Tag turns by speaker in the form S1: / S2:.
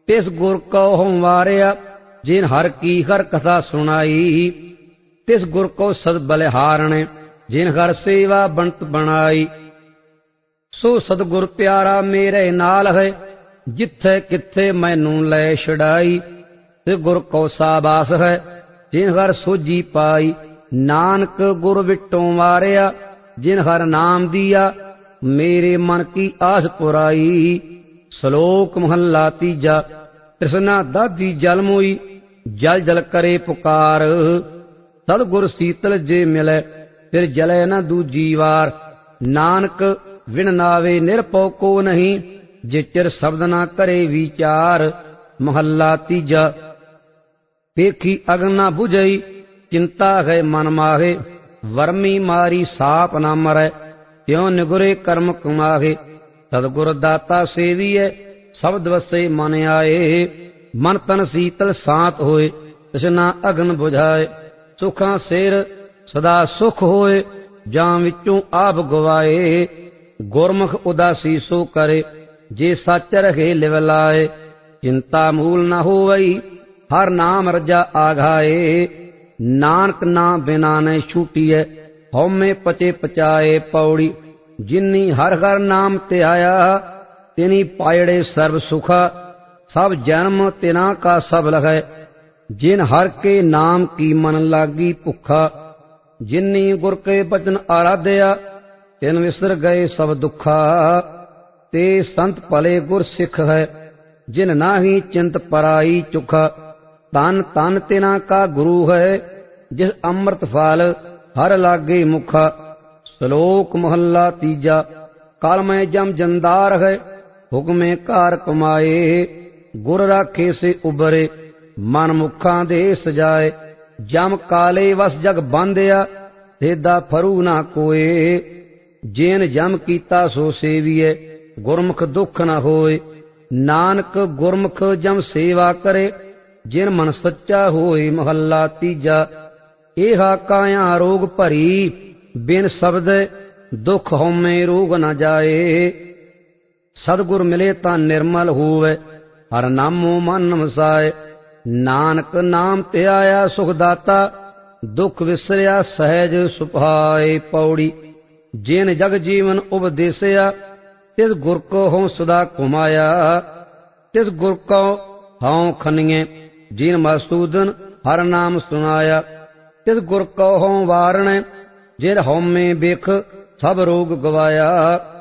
S1: तिस गुर को हों वारिया जिन हर की हर कथा सुनाई। तिस गुर को सद बलिहारण जिन हर सेवा बनत बनाई। सो सतगुर प्यारा मेरे नाल है जिथे किथे मैनू लै छड़ाई। तिस गुर को साबास है जिन हर सोझी पाई। नानक गुर विटों वारिया जिन हर नाम दिया मेरे मन की आस पुराई। श्लोक महला तीजा। तृष्णा दाधी जल मोई जल जल करे पुकार। सतगुर शीतल जे मिले फिर जले न दूजी वार। नानक विण नावे निरपौ को नहीं जे चिर शब्द ना करे विचार। महला तीजा। देखी अग्न न बुझई चिंता है मन माहे। वर्मी मारी साप न मरै त्यों निगुरे कर्म कमाहे। सतगुर दाता सेवीए शब्द वसे मन आए। मन तन शीतल शांत होए तृष्णा अग्न बुझाए। सुखां सिर सदा सुख होए जां विचों आप गवाए। गुरमुख उदासी सो करे जे सच रहे लिव लाए। चिंता मूल न होवई हर नाम रजा आघाए। नानक ना बिना न छूटीए हौमे पचे पचाए। पौड़ी जिन्नी हर हर नाम ते आया तिनी पायड़े सर्व सुखा। सब जन्म तिना का सबल है जिन हर के नाम की मन लागी भुखा। जिन्नी गुर के बचन आराध्या तिन विसर गए सब दुखा। ते संत भले गुर सिख है जिन नाही चिंत पराई चुखा। तन तन तिना का गुरु है जिस अमृत फल हर लागे मुखा। श्लोक महला तीजा। काल में जम जंदार है हुक्मे कार कमाए। गुर राखे से उबरे मन मुखा दे सजाए। जम काले वस जग बांधिया तेदा फरू ना कोए। जेन जम कीता सो सेविए गुरमुख दुख न होए। नानक गुरमुख जम सेवा करे जिन मन सच्चा होए। महला तीजा। एहा काया रोग भरी बिन शब्द दुख हौमे रोग न जाए। सतगुर मिले तां निर्मल होवे हर नामो मन वसाए। नानक नाम ते आया सुख दाता दुख विसरिया सहज सुभाए। पौड़ी जिन जग जीवन उपदेसया तिस गुर को हों सदा घुमाया। तिस गुर को हों खनिए जिन मसूदन हर नाम सुनाया। तिस गुर को हों वारण जिन हौमे बिख सब रोग गवाया।